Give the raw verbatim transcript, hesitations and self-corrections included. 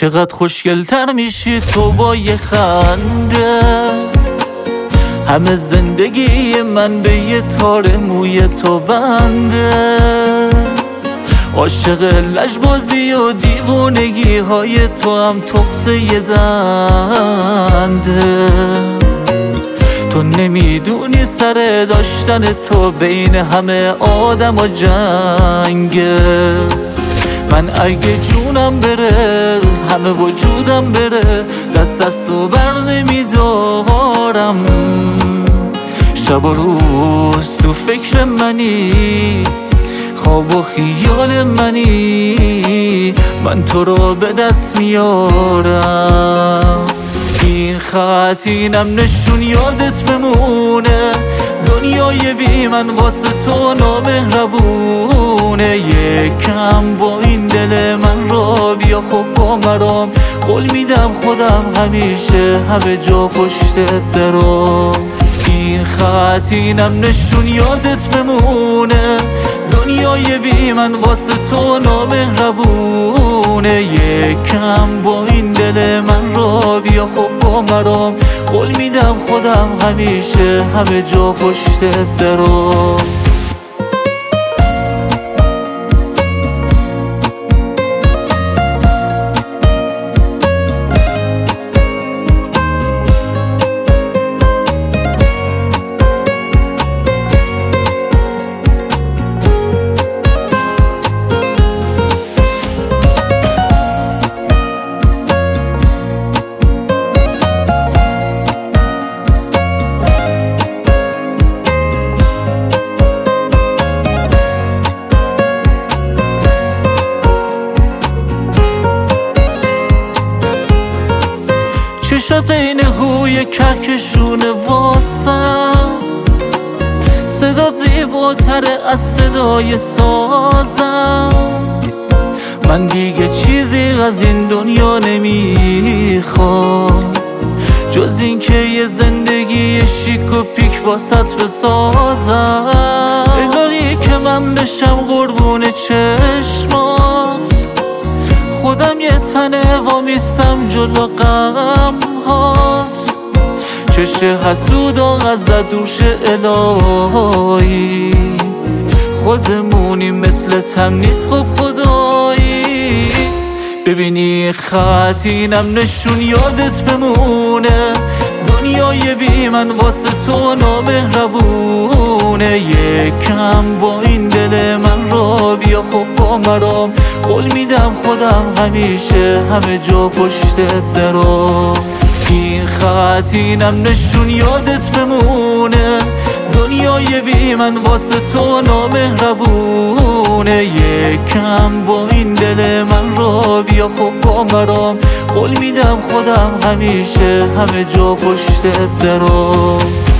چقدر خوشگلتر میشی تو با یه خنده. همه زندگی من به یه تار موی تو بنده. عاشق لجبازی و دیوونگی های تو هم تقصه دنده. تو نمیدونی سر داشتن تو بین همه آدم و جنگه. من اگه جونم بره همه وجودم بره، دست از تو بر نمیدارم. شب و روز تو فکر منی، خواب و خیال منی، من تو رو به دست میارم. این خط اینم نشون یادت بمونه، دنیای بی من واسه تو نامهربونه. یکم با این دل من را بیا خب با مرام، قول میدم خودم همیشه همه جا پشت درام. این خط اینم نشون یادت بمونه، دنیای بی من واسه تو نامهربونه. یکم با این دل من را بیا خب با مرام، قول میدم خودم همیشه همه جا پشت درام. چشات این هوی کهکشونه واسم، صدات زیباتره از صدای سازم. من دیگه چیزی از این دنیا نمیخوام، جز این که یه زندگی شیک و پیک واسط بسازم. الهی که من بشم قربون چشمات، خودم یه تنه وامیستم جلو غم هاست. چشه حسود و ازت دور شه الهی، خودمونی مثل تم نیست خب خدایی. ببینی خط اینم نشون یادت بمونه، دنیای بی من واسه تو نامهربونه. یکم با این دل من را بیا خب با مرام، قول میدم خودم همیشه همه جا پشت درام. این خط اینم نشون یادت بمونه، دنیای بی من واسه تو نامهربونه. یکم با این دل من را بیا خب با مرام، قول میدم خودم همیشه همه جا پشت درام.